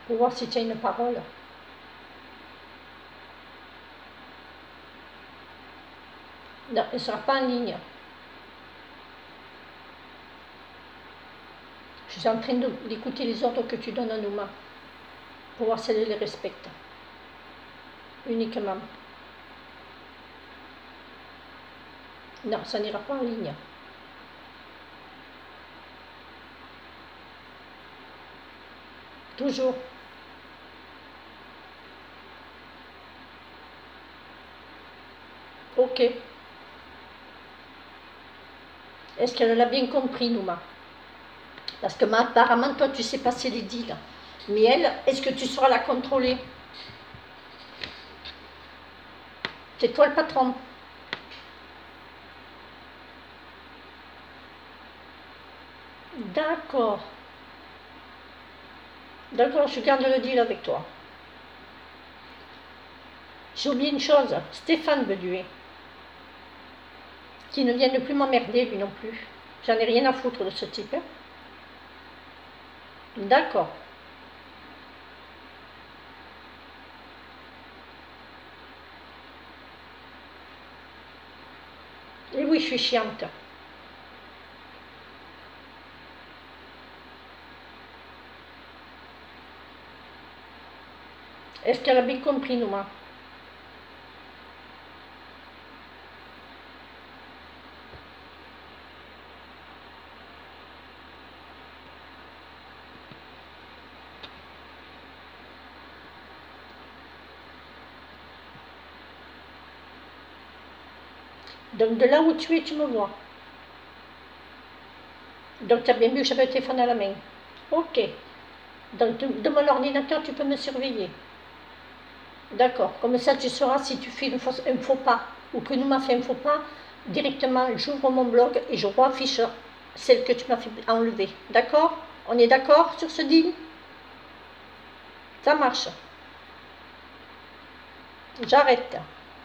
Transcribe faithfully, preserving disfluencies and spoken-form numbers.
pour voir si tu as une parole. Non, elle ne sera pas en ligne. Je suis en train d'écouter les ordres que tu donnes à Nouma, pour voir si elle les respecte. Uniquement. Non, ça n'ira pas en ligne. Toujours. Ok. Est-ce qu'elle l'a bien compris, Nouma? Parce que apparemment, toi, tu sais passer les deals. Mais elle, est-ce que tu sauras la contrôler? C'est toi le patron. D'accord. D'accord, je garde le deal avec toi. J'ai oublié une chose, Stéphane Beduet. Qui ne vienne plus m'emmerder, lui non plus. J'en ai rien à foutre de ce type. Hein. D'accord. Et oui, je suis chiante. Est-ce qu'elle a bien compris, Nouma? Donc de là où tu es, tu me vois. Donc tu as bien vu que j'avais le téléphone à la main. Ok. Donc de, de mon ordinateur, tu peux me surveiller. D'accord. Comme ça, tu sauras si tu fais une fausse, un faux pas ou que nous m'a fait un faux pas. Directement, j'ouvre mon blog et je affiche celle que tu m'as fait enlever. D'accord? On est d'accord sur ce deal? Ça marche. J'arrête.